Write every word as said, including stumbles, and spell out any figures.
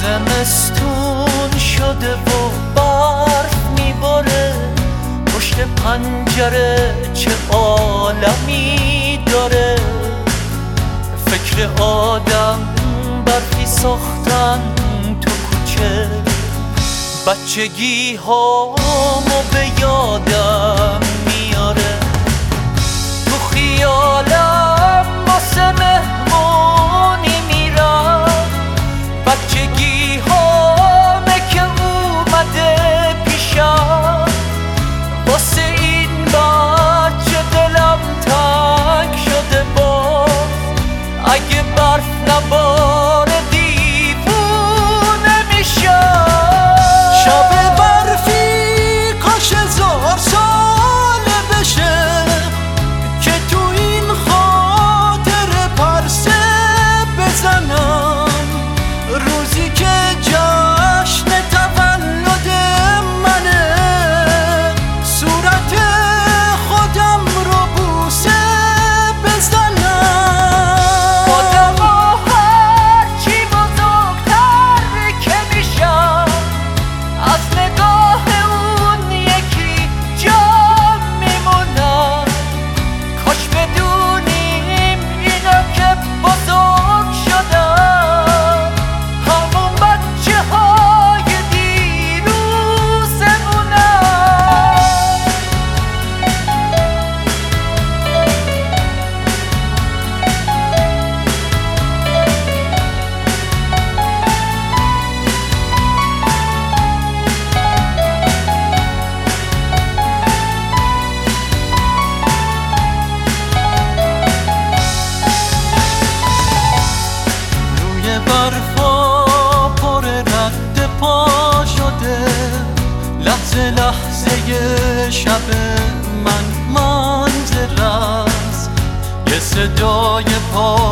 زمستون شده و برف میباره پشت پنجره، چه عالمی داره. فکر آدم برفی ساختن تو کوچه، بچگی هامو به یادم میاره. تو خیالم واسه مهمونی میرم، بچگی هامه که اومده پیشم. واسه این بچه دلم تنگ شده باز، اگه برف نباره دیوونه میشم. شب برفی کاش هزار ساله بشه که تو این خاطر پرسه بزنم. روزی که جشن تولد منه، صورت خودم رو بوسه بزنم. آدما هرچی بزرگتر که میشن، از نگاه اون یکی جا میمونن. کاش بدونیم اینا که بزرگ شدن، همون بچه های دیروزمونن. روی برفا پر رد پا شده، لحظه لحظه شب من منظر است. یه صدای پا